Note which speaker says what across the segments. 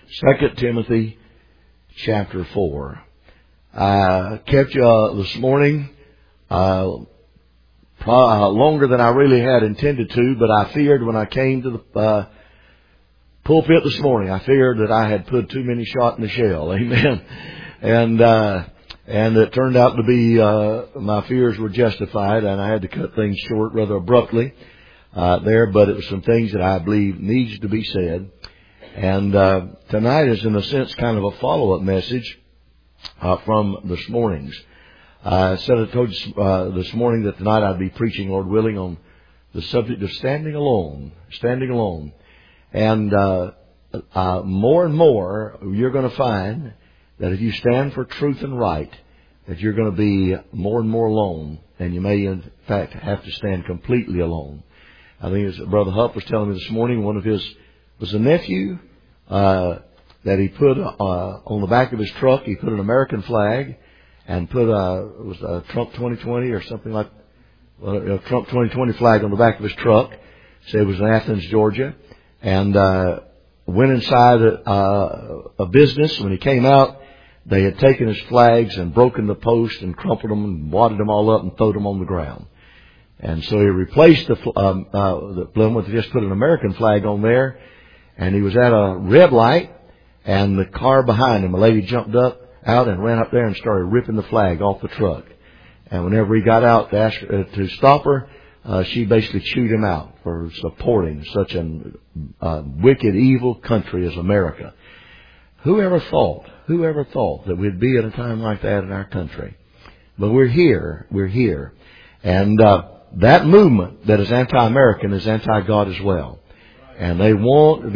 Speaker 1: 2 Timothy chapter 4. I kept you this morning longer than I really had intended to, but I feared when I came to the pulpit this morning, I feared that I had put too many shot in the shell. Amen. And it turned out to be my fears were justified, and I had to cut things short rather abruptly there, but it was some things that I believe needs to be said. And tonight is, in a sense, kind of a follow-up message from this morning's. I told you this morning that tonight I'd be preaching, Lord willing, on the subject of standing alone. Standing alone. And more and more, you're going to find that if you stand for truth and right, that you're going to be more and more alone, and you may, in fact, have to stand completely alone. I think, as Brother Hupp was telling me this morning, one of his was a nephew that he put on the back of his truck. He put an American flag and put it was a Trump 2020 or something like a Trump 2020 flag on the back of his truck. Said it was in Athens, Georgia, and went inside a business. When he came out, they had taken his flags and broken the post and crumpled them and wadded them all up and thrown them on the ground. And so he replaced the Plymouth, just put an American flag on there. And he was at a red light, and the car behind him, a lady jumped out and ran up there and started ripping the flag off the truck. And whenever he got out to ask her to stop her, she basically chewed him out for supporting such a wicked, evil country as America. Whoever thought that we'd be at a time like that in our country? But we're here. And that movement that is anti-American is anti-God as well. And they would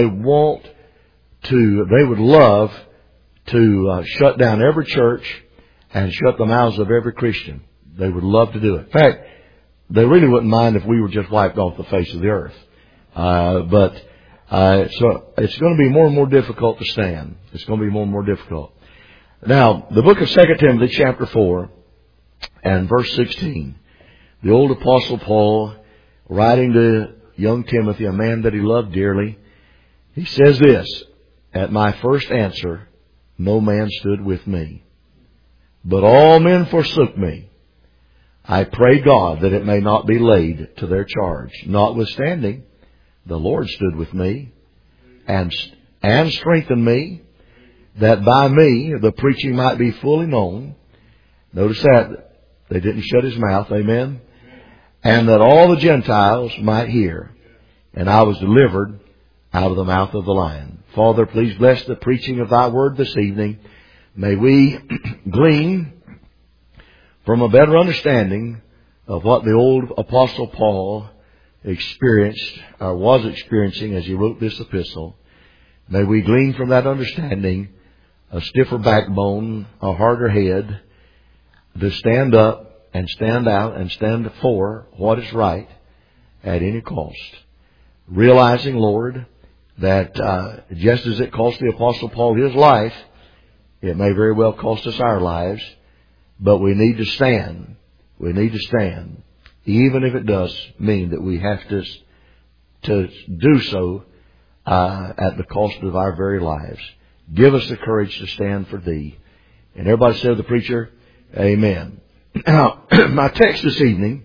Speaker 1: love to shut down every church and shut the mouths of every Christian. They would love to do it. In fact, they really wouldn't mind if we were just wiped off the face of the earth. So it's going to be more and more difficult to stand. It's going to be more and more difficult. Now, the book of 2 Timothy chapter 4 and verse 16. The old apostle Paul, writing to young Timothy, a man that he loved dearly, he says this: "At my first answer, no man stood with me, but all men forsook me. I pray God that it may not be laid to their charge. Notwithstanding, the Lord stood with me and strengthened me, that by me the preaching might be fully known." Notice that. They didn't shut his mouth. Amen. "And that all the Gentiles might hear. And I was delivered out of the mouth of the lion." Father, please bless the preaching of Thy Word this evening. May we glean from a better understanding of what the old Apostle Paul experienced or was experiencing as he wrote this epistle. May we glean from that understanding a stiffer backbone, a harder head, to stand up and stand out and stand for what is right at any cost. Realizing, Lord, that just as it cost the Apostle Paul his life, it may very well cost us our lives, but we need to stand. We need to stand, even if it does mean that we have to do so at the cost of our very lives. Give us the courage to stand for Thee. And everybody said, the preacher, amen. Now, my text this evening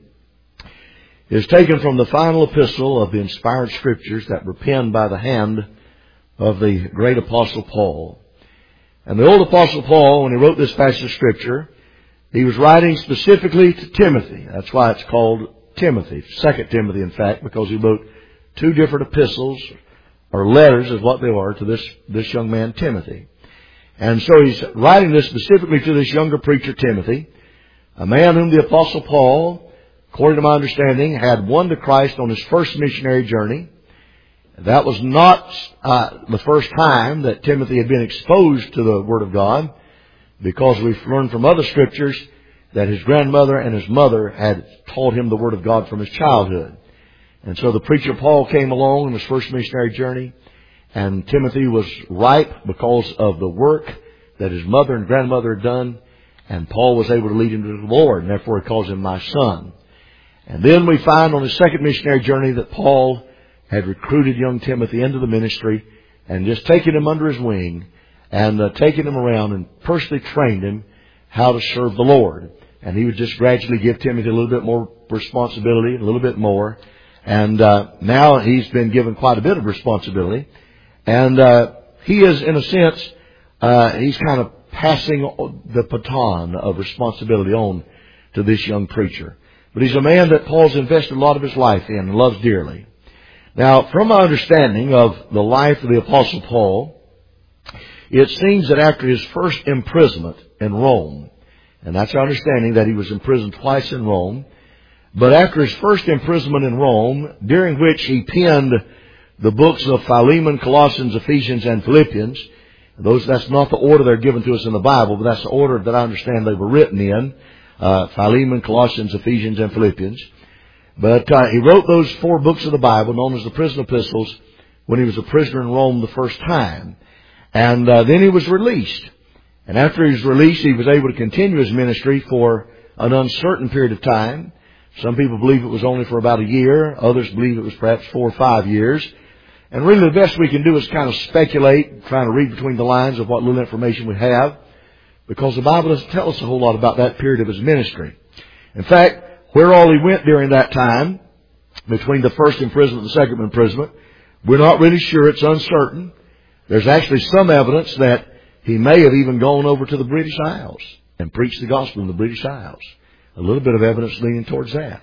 Speaker 1: is taken from the final epistle of the inspired Scriptures that were penned by the hand of the great Apostle Paul. And the old Apostle Paul, when he wrote this passage of Scripture, he was writing specifically to Timothy. That's why it's called Timothy, 2 Timothy, in fact, because he wrote two different epistles, or letters is what they are, to this young man, Timothy. And so he's writing this specifically to this younger preacher, Timothy, a man whom the Apostle Paul, according to my understanding, had won to Christ on his first missionary journey. That was not the first time that Timothy had been exposed to the Word of God, because we've learned from other Scriptures that his grandmother and his mother had taught him the Word of God from his childhood. And so the preacher Paul came along on his first missionary journey, and Timothy was ripe because of the work that his mother and grandmother had done, and Paul was able to lead him to the Lord, and therefore he calls him my son. And then we find on his second missionary journey that Paul had recruited young Timothy into the ministry, and just taken him under his wing and taken him around and personally trained him how to serve the Lord. And he would just gradually give Timothy a little bit more responsibility, a little bit more. And now he's been given quite a bit of responsibility. And he is, in a sense, he's kind of passing the baton of responsibility on to this young preacher. But he's a man that Paul's invested a lot of his life in and loves dearly. Now, from my understanding of the life of the Apostle Paul, it seems that after his first imprisonment in Rome, and that's our understanding that he was imprisoned twice in Rome, but after his first imprisonment in Rome, during which he penned the books of Philemon, Colossians, Ephesians, and Philippians, that's not the order they're given to us in the Bible, but that's the order that I understand they were written in, Philemon, Colossians, Ephesians, and Philippians. But he wrote those 4 books of the Bible, known as the prison epistles, when he was a prisoner in Rome the first time. And then he was released. And after he was released, he was able to continue his ministry for an uncertain period of time. Some people believe it was only for about a year. Others believe it was perhaps 4 or 5 years. And really the best we can do is kind of speculate, trying to read between the lines of what little information we have, because the Bible doesn't tell us a whole lot about that period of his ministry. In fact, where all he went during that time, between the first imprisonment and the second imprisonment, we're not really sure. It's uncertain. There's actually some evidence that he may have even gone over to the British Isles and preached the gospel in the British Isles. A little bit of evidence leaning towards that.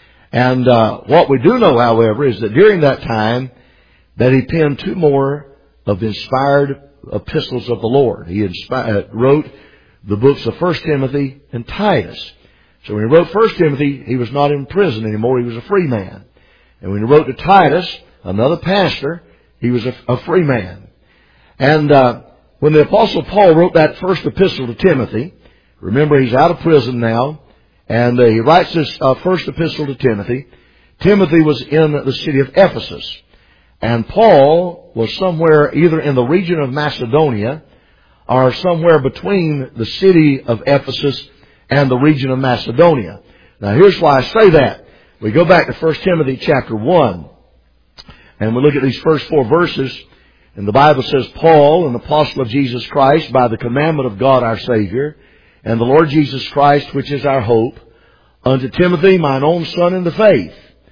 Speaker 1: And what we do know, however, is that during that time that he penned 2 more of the inspired epistles of the Lord. He wrote the books of 1 Timothy and Titus. So when he wrote 1 Timothy, he was not in prison anymore. He was a free man. And when he wrote to Titus, another pastor, he was a free man. And when the Apostle Paul wrote that first epistle to Timothy, remember he's out of prison now, and he writes this first epistle to Timothy. Timothy was in the city of Ephesus. And Paul was somewhere either in the region of Macedonia or somewhere between the city of Ephesus and the region of Macedonia. Now here's why I say that. We go back to 1 Timothy chapter 1, and we look at these first 4 verses, and the Bible says, Paul, an apostle of Jesus Christ, by the commandment of God our Savior, and the Lord Jesus Christ, which is our hope, unto Timothy, mine own son in the faith,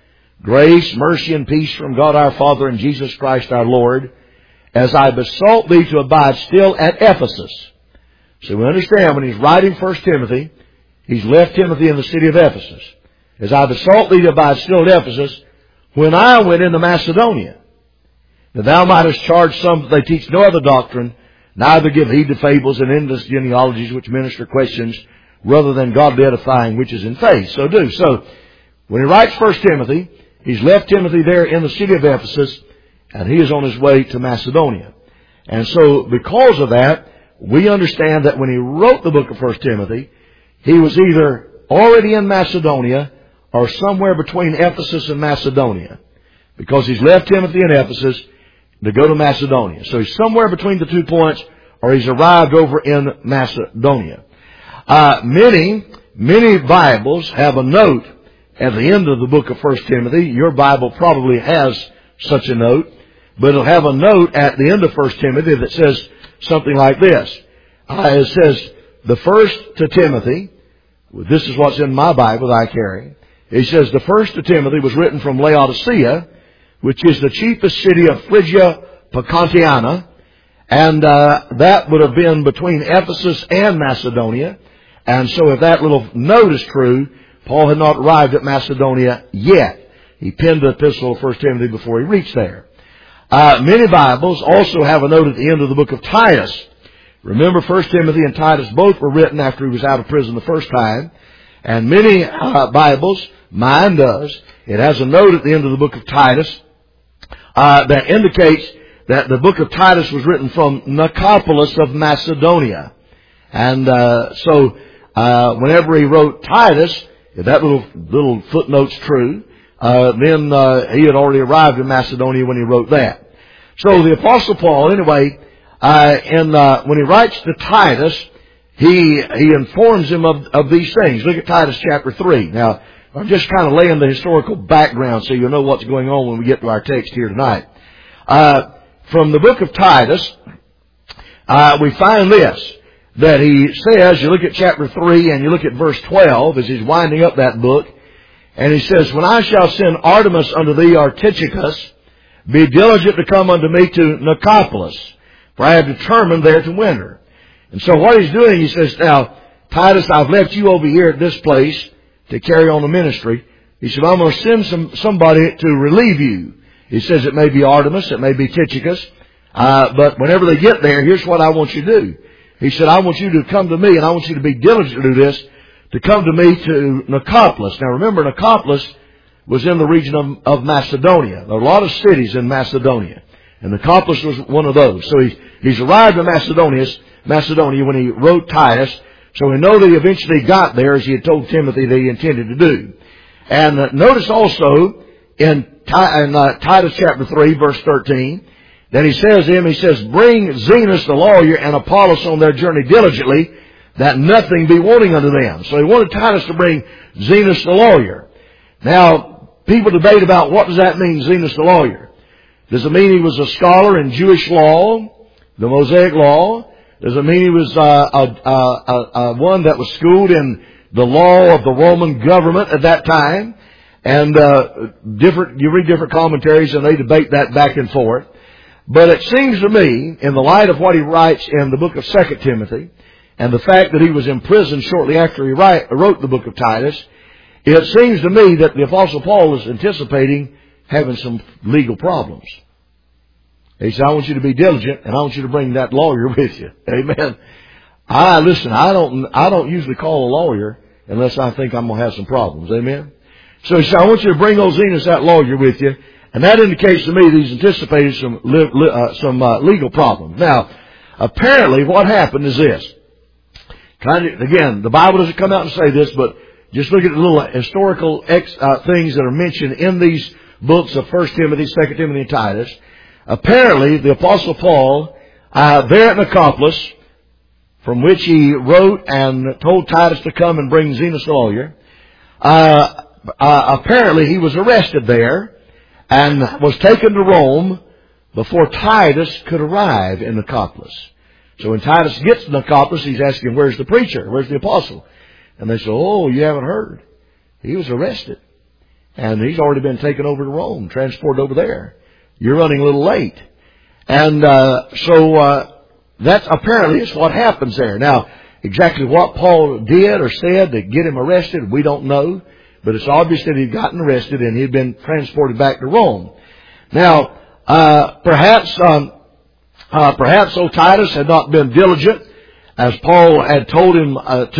Speaker 1: grace, mercy, and peace from God our Father and Jesus Christ our Lord, as I besought thee to abide still at Ephesus. So we understand when he's writing 1 Timothy, he's left Timothy in the city of Ephesus. As I besought thee to abide still at Ephesus, when I went into Macedonia, that thou mightest charge some that they teach no other doctrine, neither give heed to fables and endless genealogies which minister questions, rather than godly edifying which is in faith. So do. So, when he writes 1 Timothy, he's left Timothy there in the city of Ephesus, and he is on his way to Macedonia. And so, because of that, we understand that when he wrote the book of 1 Timothy, he was either already in Macedonia or somewhere between Ephesus and Macedonia. Because he's left Timothy in Ephesus to go to Macedonia. So he's somewhere between the 2 points, or he's arrived over in Macedonia. Many Bibles have a note at the end of the book of 1 Timothy. Your Bible probably has such a note, but it'll have a note at the end of 1 Timothy that says something like this. It says, the first to Timothy, this is what's in my Bible that I carry. It says, the first to Timothy was written from Laodicea, which is the chiefest city of Phrygia Pacantiana, and that would have been between Ephesus and Macedonia. And so if that little note is true, Paul had not arrived at Macedonia yet. He penned the epistle of 1 Timothy before he reached there. Many Bibles also have a note at the end of the book of Titus. Remember, 1 Timothy and Titus both were written after he was out of prison the first time. And many Bibles, mine does, it has a note at the end of the book of Titus that indicates that the book of Titus was written from Nicopolis of Macedonia. And so whenever he wrote Titus, if that little footnote's true, then he had already arrived in Macedonia when he wrote that. So the Apostle Paul, anyway, when he writes to Titus, he informs him of these things. Look at Titus chapter 3. Now, I'm just kind of laying the historical background so you'll know what's going on when we get to our text here tonight. from the book of Titus, we find this, that he says, you look at chapter 3 and you look at verse 12 as he's winding up that book, and he says, when I shall send Artemas unto thee, or Tychicus, be diligent to come unto me to Nicopolis, for I have determined there to winter. And so what he's doing, he says, now, Titus, I've left you over here at this place to carry on the ministry. He said, I'm going to send somebody to relieve you. He says it may be Artemas, it may be Tychicus, but whenever they get there, here's what I want you to do. He said, I want you to come to me, and I want you to be diligent to do this, to come to me to Nicopolis. Now remember, Nicopolis was in the region of Macedonia. There are a lot of cities in Macedonia, and Nicopolis was one of those. So he's arrived in Macedonia when he wrote Titus. So we know that he eventually got there, as he had told Timothy that he intended to do. And notice also in Titus chapter 3, verse 13, that he says to him, he says, bring Zenas the lawyer and Apollos on their journey diligently, that nothing be wanting unto them. So he wanted Titus to bring Zenas the lawyer. Now, people debate about what does that mean, Zenas the lawyer. Does it mean he was a scholar in Jewish law, the Mosaic law? Does it mean he was one that was schooled in the law of the Roman government at that time? And you read different commentaries and they debate that back and forth. But it seems to me, in the light of what he writes in the book of 2 Timothy, and the fact that he was in prison shortly after he wrote the book of Titus, it seems to me that the Apostle Paul is anticipating having some legal problems. He said, I want you to be diligent, and I want you to bring that lawyer with you. Amen. I don't usually call a lawyer unless I think I'm going to have some problems. Amen. So he said, I want you to bring Zenas, that lawyer, with you. And that indicates to me that he's anticipated some legal problems. Now, apparently what happened is this. Again, the Bible doesn't come out and say this, but just look at the little historical things that are mentioned in these books of 1 Timothy, 2 Timothy, and Titus. Apparently, the Apostle Paul, there at Nicopolis, from which he wrote and told Titus to come and bring Zenas the lawyer, apparently he was arrested there and was taken to Rome before Titus could arrive in Nicopolis. So when Titus gets to Nicopolis, he's asking, where's the preacher? Where's the apostle? And they say, oh, you haven't heard. He was arrested. And he's already been taken over to Rome, transported over there. You're running a little late. And that's apparently is what happens there. Now, exactly what Paul did or said to get him arrested, we don't know. But it's obvious that he'd gotten arrested and he'd been transported back to Rome. Now, perhaps Titus had not been diligent, as Paul had told him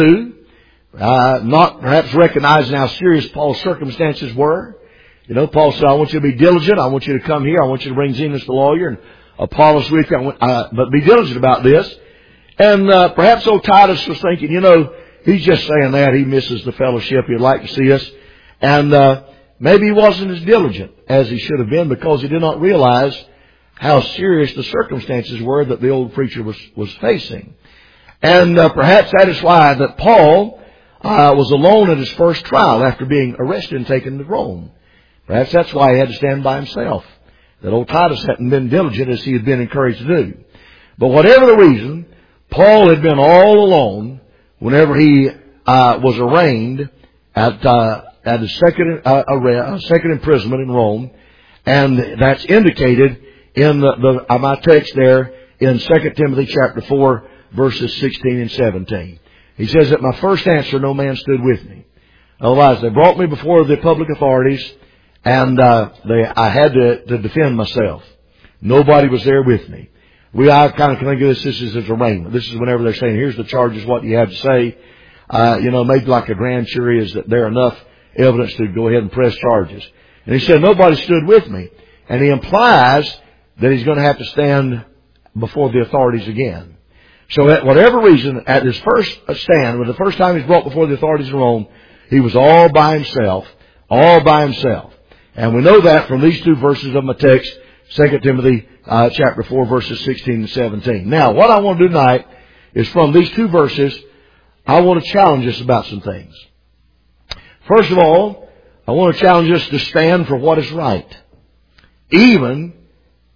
Speaker 1: not perhaps recognizing how serious Paul's circumstances were. You know, Paul said, I want you to be diligent. I want you to come here. I want you to bring Zenas the lawyer and Apollos with you. But be diligent about this. And perhaps Titus was thinking, you know, he's just saying that. He misses the fellowship. He'd like to see us. And maybe he wasn't as diligent as he should have been because he did not realize how serious the circumstances were that the old preacher was facing. And perhaps that is why that Paul was alone at his first trial after being arrested and taken to Rome. Perhaps that's why he had to stand by himself. That old Titus hadn't been diligent as he had been encouraged to do. But whatever the reason, Paul had been all alone whenever he was arraigned at his second imprisonment in Rome, and that's indicated in my text there in 2 Timothy chapter 4, verses 16 and 17. He says, at my first answer, no man stood with me. Otherwise, they brought me before the public authorities, and I had to defend myself. Nobody was there with me. I kind of think of this is as arraignment. This is whenever they're saying, here's the charges, what you have to say. Maybe like a grand jury, is that there enough evidence to go ahead and press charges. And he said, nobody stood with me. And he implies that he's going to have to stand before the authorities again. So at whatever reason, at his first stand, when the first time he's brought before the authorities in Rome, he was all by himself. And we know that from these two verses of my text, 2 Timothy chapter 4, verses 16 and 17. Now, what I want to do tonight is from these two verses, I want to challenge us about some things. First of all, I want to challenge us to stand for what is right, even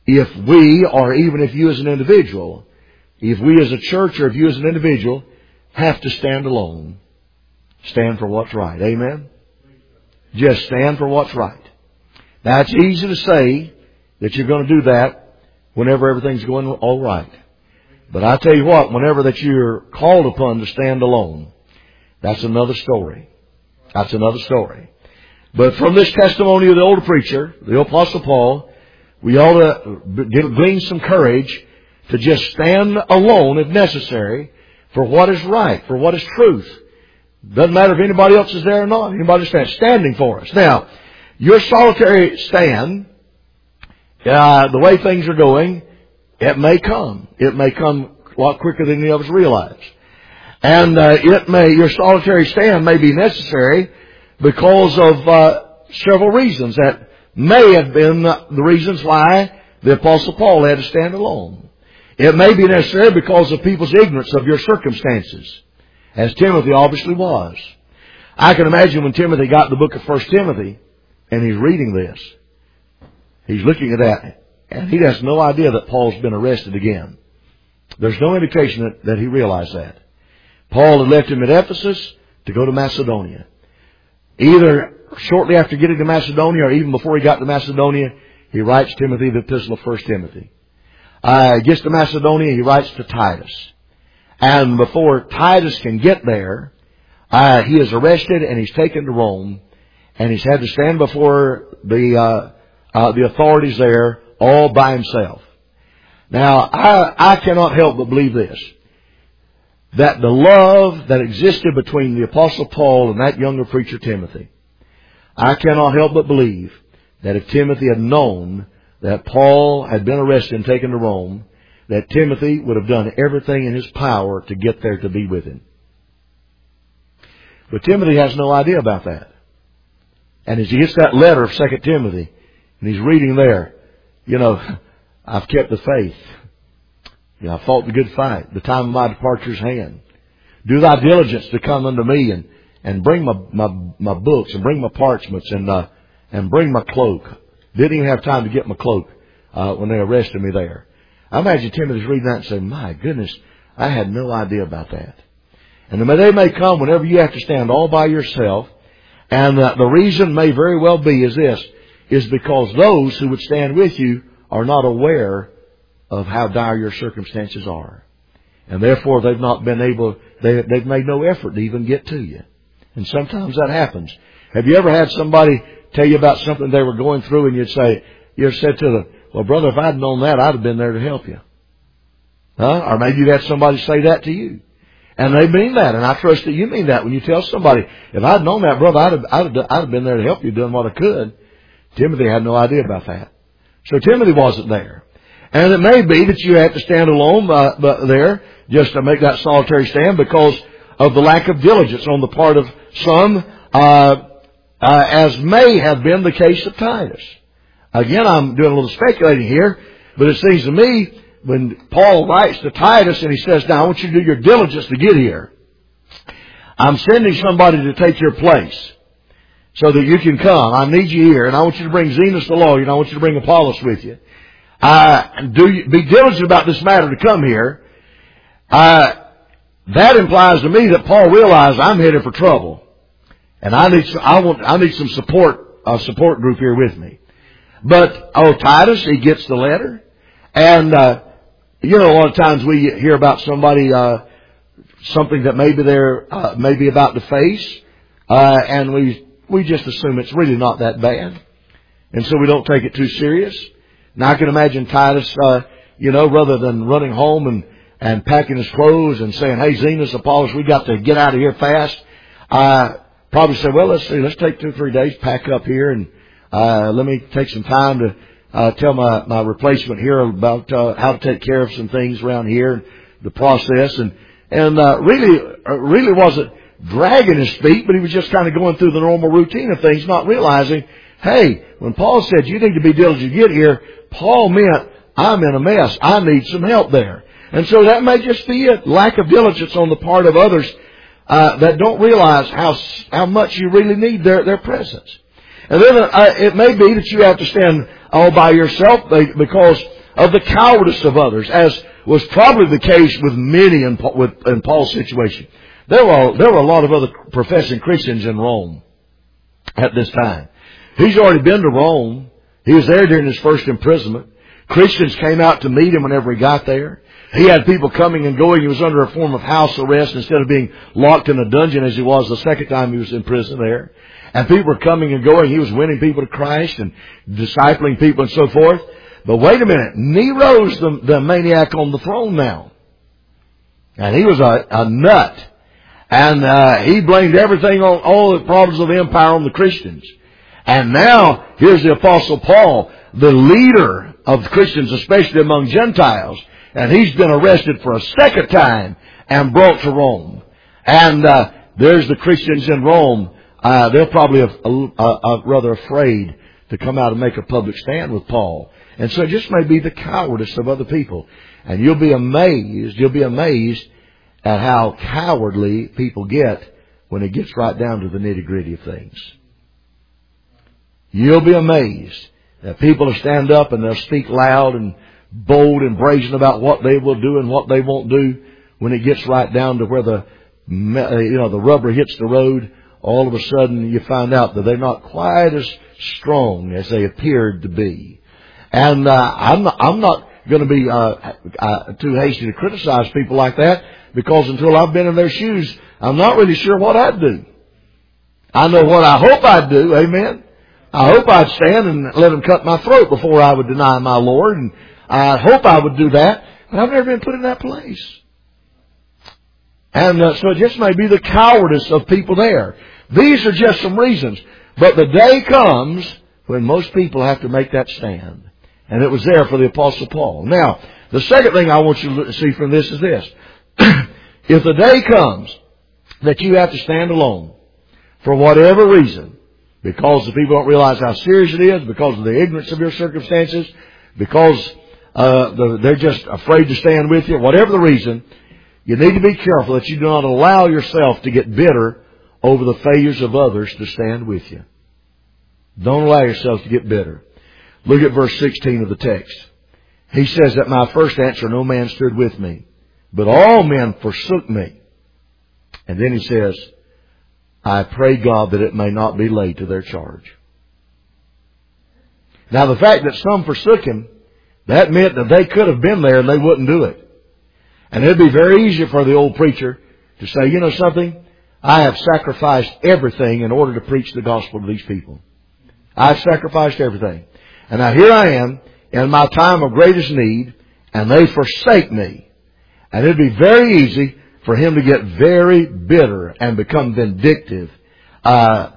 Speaker 1: if we, or even if you as an individual, if we as a church or if you as an individual have to stand alone, stand for what's right. Amen? Just stand for what's right. Now, it's easy to say that you're going to do that whenever everything's going all right. But I tell you what, whenever that you're called upon to stand alone, that's another story. That's another story. But from this testimony of the older preacher, the Apostle Paul, we ought to glean some courage to just stand alone if necessary for what is right, for what is truth. Doesn't matter if anybody else is there or not. Anybody standing for us. Now, your solitary stand, the way things are going, it may come. It may come a lot quicker than any of us realize. And your solitary stand may be necessary because of several reasons that may have been the reasons why the Apostle Paul had to stand alone. It may be necessary because of people's ignorance of your circumstances, as Timothy obviously was. I can imagine when Timothy got the book of 1 Timothy and he's reading this, he's looking at that, and he has no idea that Paul's been arrested again. There's no indication that he realized that. Paul had left him at Ephesus to go to Macedonia. Either shortly after getting to Macedonia or even before he got to Macedonia, he writes Timothy the epistle of 1 Timothy. He gets to Macedonia, he writes to Titus. And before Titus can get there, he is arrested and he's taken to Rome. And he's had to stand before the authorities there all by himself. Now, I cannot help but believe this, that the love that existed between the Apostle Paul and that younger preacher Timothy, I cannot help but believe that if Timothy had known that Paul had been arrested and taken to Rome, that Timothy would have done everything in his power to get there to be with him. But Timothy has no idea about that. And as he gets that letter of 2 Timothy, and he's reading there, I've kept the faith. I fought the good fight. The time of my departure is hand. Do thy diligence to come unto me and bring my books and bring my parchments and bring my cloak. Didn't even have time to get my cloak when they arrested me there. I imagine Timothy's reading that and saying, my goodness, I had no idea about that. And the day may come whenever you have to stand all by yourself, and the reason may very well be is because those who would stand with you are not aware of how dire your circumstances are. And therefore they've not been able, they've made no effort to even get to you. And sometimes that happens. Have you ever had somebody tell you about something they were going through and you said to them, well, brother, if I'd known that, I'd have been there to help you. Or maybe you've had somebody say that to you. And they mean that, and I trust that you mean that when you tell somebody, if I'd known that, brother, I'd have been there to help you doing what I could. Timothy had no idea about that. So Timothy wasn't there. And it may be that you have to stand alone there just to make that solitary stand because of the lack of diligence on the part of some, as may have been the case of Titus. Again, I'm doing a little speculating here, but it seems to me when Paul writes to Titus and he says, now I want you to do your diligence to get here. I'm sending somebody to take your place so that you can come. I need you here, and I want you to bring Zenas the lawyer, and I want you to bring Apollos with you. Be diligent about this matter to come here. That implies to me that Paul realized I'm headed for trouble, and I need some support, a support group here with me. But Titus, he gets the letter, and a lot of times we hear about somebody, something that maybe they're maybe about to face, and we just assume it's really not that bad, and so we don't take it too serious. Now I can imagine Titus, rather than running home and packing his clothes and saying, "Hey, Zenas, Apollos, we got to get out of here fast," probably say, "Well, let's take 2 or 3 days, pack up here, and let me take some time to tell my replacement here about how to take care of some things around here, the process." And really wasn't dragging his feet, but he was just kind of going through the normal routine of things, not realizing, hey, when Paul said you need to be diligent to get here, Paul meant I'm in a mess. I need some help there. And so that may just be a lack of diligence on the part of others that don't realize how much you really need their presence. And then it may be that you have to stand all by yourself because of the cowardice of others, as was probably the case with many in Paul's situation. There were a lot of other professing Christians in Rome at this time. He's already been to Rome. He was there during his first imprisonment. Christians came out to meet him whenever he got there. He had people coming and going. He was under a form of house arrest instead of being locked in a dungeon as he was the second time he was in prison there. And people were coming and going. He was winning people to Christ and discipling people and so forth. But wait a minute. Nero's the maniac on the throne now. And he was a nut. And he blamed everything on all the problems of the empire on the Christians. And now, here's the Apostle Paul, the leader of Christians, especially among Gentiles. And he's been arrested for a second time and brought to Rome. And there's the Christians in Rome. They're probably rather afraid to come out and make a public stand with Paul. And so it just may be the cowardice of other people. And you'll be amazed at how cowardly people get when it gets right down to the nitty-gritty of things. You'll be amazed that people will stand up and they'll speak loud and bold and brazen about what they will do and what they won't do. When it gets right down to where the rubber hits the road, all of a sudden you find out that they're not quite as strong as they appeared to be. And I'm not going to be too hasty to criticize people like that, because until I've been in their shoes, I'm not really sure what I'd do. I know what I hope I'd do, amen? I hope I'd stand and let them cut my throat before I would deny my Lord, and I hope I would do that, but I've never been put in that place. And so it just may be the cowardice of people there. These are just some reasons. But the day comes when most people have to make that stand. And it was there for the Apostle Paul. Now, the second thing I want you to see from this is this. If the day comes that you have to stand alone for whatever reason, because the people don't realize how serious it is, because of the ignorance of your circumstances, because they're just afraid to stand with you, whatever the reason, you need to be careful that you do not allow yourself to get bitter over the failures of others to stand with you. Don't allow yourself to get bitter. Look at verse 16 of the text. He says, "At my first answer no man stood with me, but all men forsook me." And then he says, "I pray God that it may not be laid to their charge." Now the fact that some forsook him, that meant that they could have been there and they wouldn't do it. And it'd be very easy for the old preacher to say, you know something? I have sacrificed everything in order to preach the gospel to these people. I've sacrificed everything. And now here I am in my time of greatest need, and they forsake me. And it'd be very easy for him to get very bitter and become vindictive because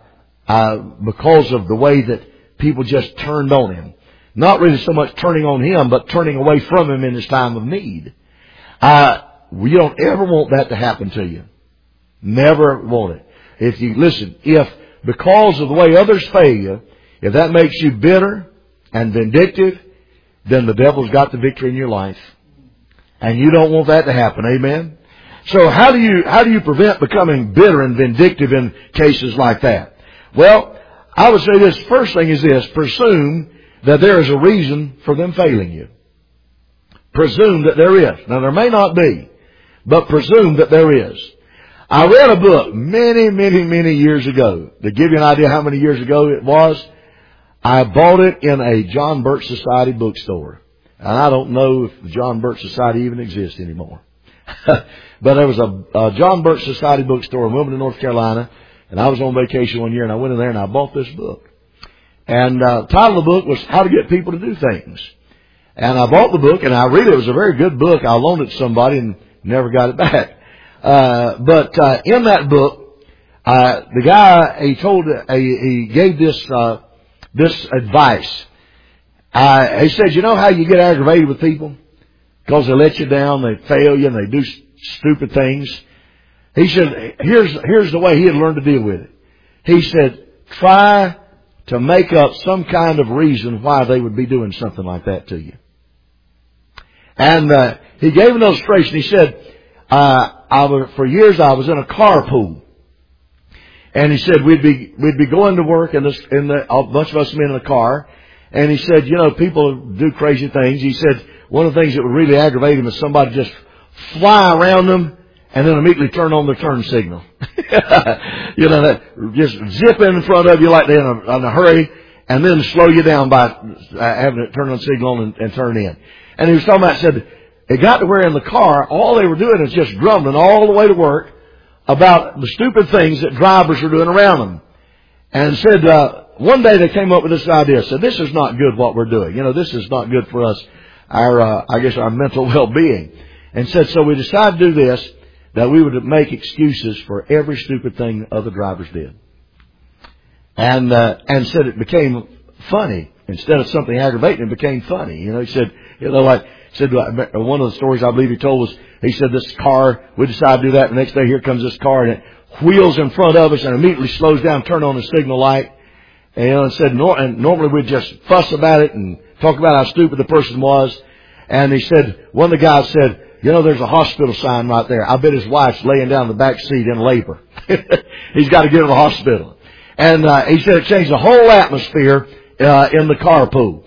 Speaker 1: of the way that people just turned on him. Not really so much turning on him, but turning away from him in his time of need. You don't ever want that to happen to you. Never want it. If because of the way others fail you, if that makes you bitter and vindictive, then the devil's got the victory in your life. And you don't want that to happen. Amen? So how do you prevent becoming bitter and vindictive in cases like that? Well, I would say this. First thing is this. Presume that there is a reason for them failing you. Presume that there is. Now there may not be, but presume that there is. I read a book many years ago. To give you an idea how many years ago it was, I bought it in a John Birch Society bookstore. And I don't know if the John Birch Society even exists anymore. But there was a John Birch Society bookstore in Wilmington, North Carolina. And I was on vacation one year and I went in there and I bought this book. And the title of the book was How to Get People to Do Things. And I bought the book and I read it. It was a very good book. I loaned it to somebody and never got it back. But in that book, the guy, he gave this advice. He said, you know how you get aggravated with people? Because they let you down, they fail you, and they do stupid things. He said, here's the way he had learned to deal with it. He said, try to make up some kind of reason why they would be doing something like that to you. And he gave an illustration. He said, for years I was in a carpool. And he said we'd be going to work, and a bunch of us men in the car, And he said, you know, people do crazy things. He said one of the things that would really aggravate him is somebody just fly around them and then immediately turn on their turn signal. You know, that just zip in front of you like they're in a hurry and then slow you down by having it turn on signal and turn in. And he was talking about, said, it got to where in the car, all they were doing is just grumbling all the way to work about the stupid things that drivers were doing around them. And said, one day they came up with this idea, said, this is not good what we're doing. You know, this is not good for us, our mental well-being. And said, so we decided to do this, that we would make excuses for every stupid thing other drivers did. And said it became funny. Instead of something aggravating, it became funny. You know, he said, you know, like, said one of the stories I believe he told was, he said this car, we decided to do that, the next day here comes this car and it wheels in front of us and immediately slows down, turn on the signal light. And, you know, and said, and normally we'd just fuss about it and talk about how stupid the person was. And he said, one of the guys said, you know, there's a hospital sign right there. I bet his wife's laying down in the back seat in labor. He's got to get to the hospital. And he said it changed the whole atmosphere in the carpool.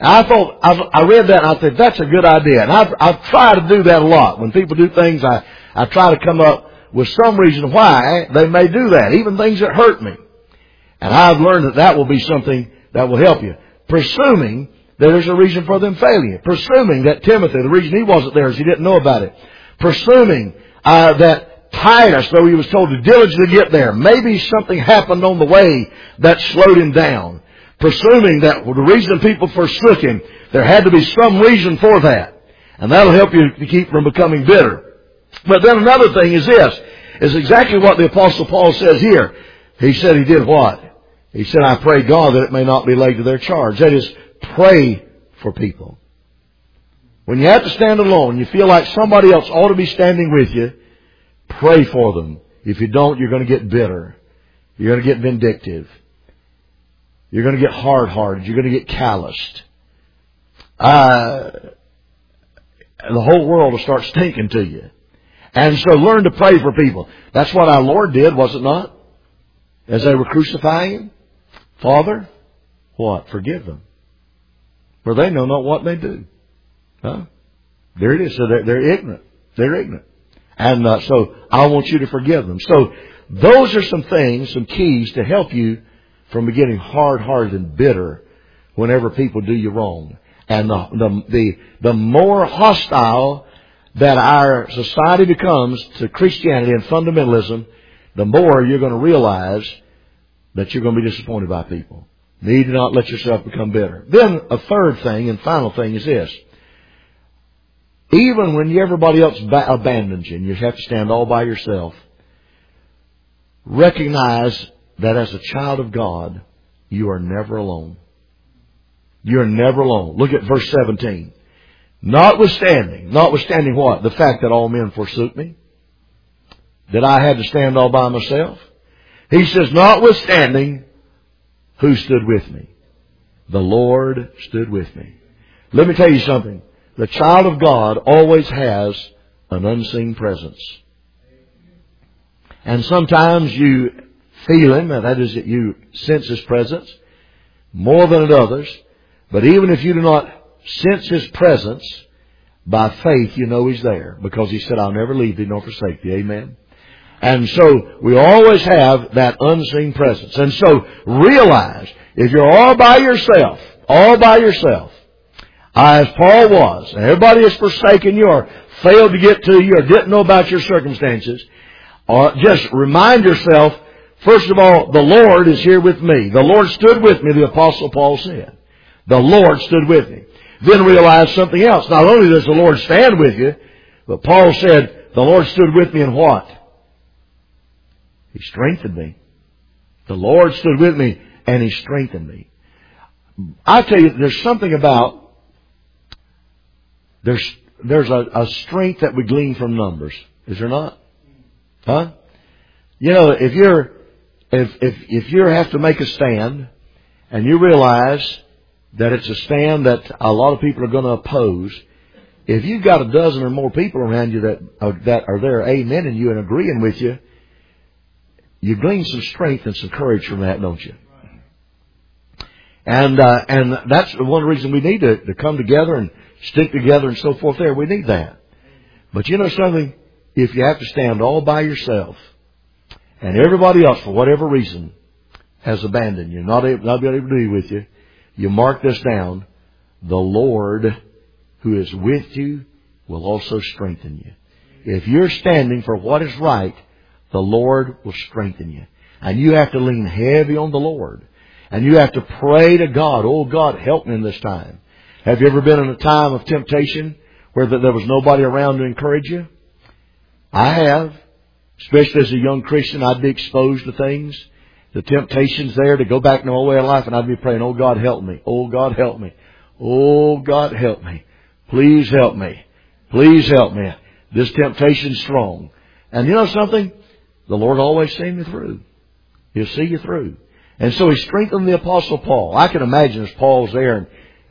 Speaker 1: I read that and I said, that's a good idea. And I've tried to do that a lot. When people do things, I try to come up with some reason why they may do that, even things that hurt me. And I've learned that will be something that will help you. Presuming that there's a reason for them failing you. Presuming that Timothy, the reason he wasn't there is he didn't know about it. Presuming that Titus, though he was told to diligently get there, maybe something happened on the way that slowed him down. Presuming that the reason people forsook him, there had to be some reason for that. And that'll help you to keep from becoming bitter. But then another thing is this, is exactly what the Apostle Paul says here. He said he did what? He said, I pray God that it may not be laid to their charge. That is, pray for people. When you have to stand alone, you feel like somebody else ought to be standing with you, pray for them. If you don't, you're going to get bitter. You're going to get vindictive. You're going to get hard-hearted. You're going to get calloused. The whole world will start stinking to you. And so learn to pray for people. That's what our Lord did, was it not? As they were crucifying Him. Father, what? Forgive them. For they know not what they do. Huh? There it is. So they're ignorant. They're ignorant. And so I want you to forgive them. So those are some things, some keys to help you from getting hard-hearted and bitter whenever people do you wrong. And the more hostile that our society becomes to Christianity and fundamentalism, the more you're going to realize that you're going to be disappointed by people. Need not let yourself become bitter. Then a third thing and final thing is this. Even when everybody else abandons you and you have to stand all by yourself, recognize that as a child of God, you are never alone. You're never alone. Look at verse 17. Notwithstanding what? The fact that all men forsook me. That I had to stand all by myself. He says, notwithstanding, who stood with me? The Lord stood with me. Let me tell you something. The child of God always has an unseen presence. And sometimes you feel Him, and that is that you sense His presence more than at others. But even if you do not sense His presence, by faith you know He's there. Because He said, I'll never leave thee nor forsake thee. Amen. And so we always have that unseen presence. And so realize, if you're all by yourself, as Paul was, and everybody has forsaken you or failed to get to you or didn't know about your circumstances, just remind yourself, first of all, the Lord is here with me. The Lord stood with me, the Apostle Paul said. The Lord stood with me. Then realize something else. Not only does the Lord stand with you, but Paul said, the Lord stood with me in what? He strengthened me. The Lord stood with me and He strengthened me. I tell you, there's something about, there's a strength that we glean from numbers. Is there not? Huh? You know, if you have to make a stand and you realize that it's a stand that a lot of people are going to oppose, if you've got a dozen or more people around you that are there amening you and agreeing with you, you glean some strength and some courage from that, don't you? And that's one reason we need to come together and stick together and so forth there. We need that. But you know something? If you have to stand all by yourself and everybody else, for whatever reason, has abandoned you, not been able to be with you, you mark this down. The Lord who is with you will also strengthen you. If you're standing for what is right, the Lord will strengthen you. And you have to lean heavy on the Lord. And you have to pray to God, oh God, help me in this time. Have you ever been in a time of temptation where there was nobody around to encourage you? I have. Especially as a young Christian, I'd be exposed to things. The temptation's there to go back to my old way of life, and I'd be praying, oh God, help me. Oh God, help me. Oh God, help me. Please help me. Please help me. This temptation's strong. And you know something? The Lord always sees you through. He'll see you through. And so He strengthened the Apostle Paul. I can imagine as Paul's there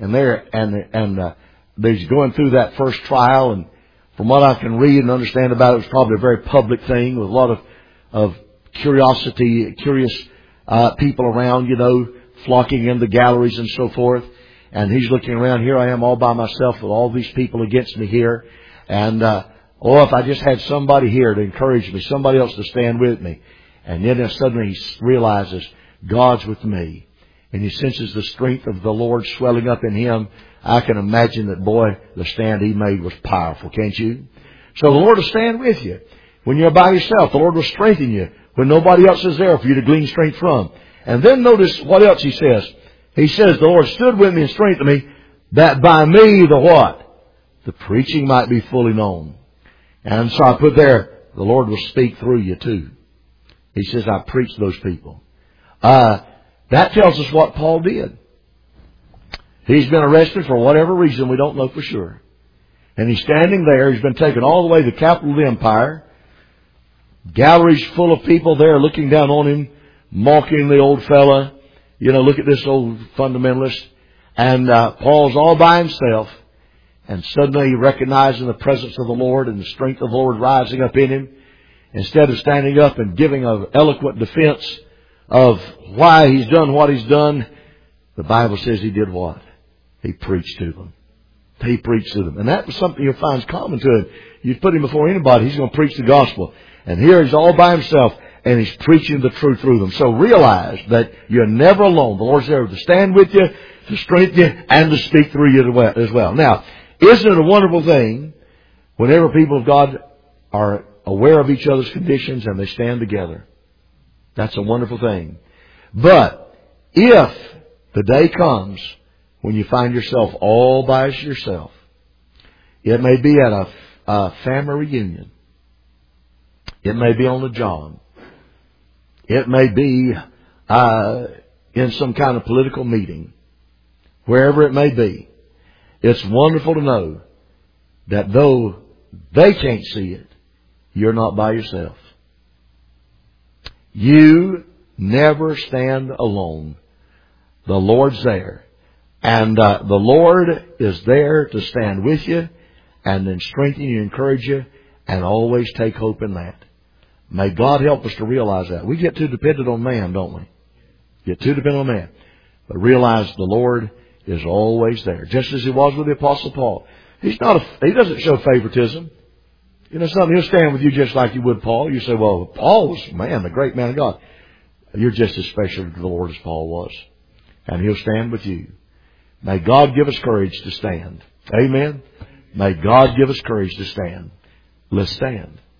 Speaker 1: and he's going through that first trial, and from what I can read and understand about it, it was probably a very public thing with a lot of curiosity, curious people around, you know, flocking in the galleries and so forth. And he's looking around, here I am all by myself with all these people against me here. And, if I just had somebody here to encourage me, somebody else to stand with me. And then suddenly he realizes God's with me. And he senses the strength of the Lord swelling up in him. I can imagine that, boy, the stand he made was powerful, can't you? So the Lord will stand with you. When you're by yourself, the Lord will strengthen you when nobody else is there for you to glean strength from. And then notice what else He says. He says, the Lord stood with me and strengthened me, that by me the what? The preaching might be fully known. And so I put there, the Lord will speak through you too. He says, I preached those people. That tells us what Paul did. He's been arrested for whatever reason, we don't know for sure. And he's standing there, he's been taken all the way to the capital of the empire. Galleries full of people there looking down on him, mocking the old fella. You know, look at this old fundamentalist. And Paul's all by himself. And suddenly recognizing the presence of the Lord and the strength of the Lord rising up in him, instead of standing up and giving an eloquent defense of why he's done what he's done, the Bible says he did what? He preached to them. He preached to them. And that was something you'll find common to him. You put him before anybody, he's going to preach the gospel. And here he's all by himself, and he's preaching the truth through them. So realize that you're never alone. The Lord's there to stand with you, to strengthen you, and to speak through you as well. Now, isn't it a wonderful thing whenever people of God are aware of each other's conditions and they stand together? That's a wonderful thing. But if the day comes when you find yourself all by yourself, it may be at a family reunion. It may be on the job. It may be in some kind of political meeting. Wherever it may be. It's wonderful to know that though they can't see it, you're not by yourself. You never stand alone. The Lord's there. And the Lord is there to stand with you and then strengthen you, encourage you, and always take hope in that. May God help us to realize that. We get too dependent on man, don't we? Get too dependent on man. But realize the Lord is always there. Just as He was with the Apostle Paul. He doesn't show favoritism. You know something? He'll stand with you just like you would Paul. You say, well, Paul was, the great man of God. You're just as special to the Lord as Paul was. And He'll stand with you. May God give us courage to stand. Amen. May God give us courage to stand. Let's stand.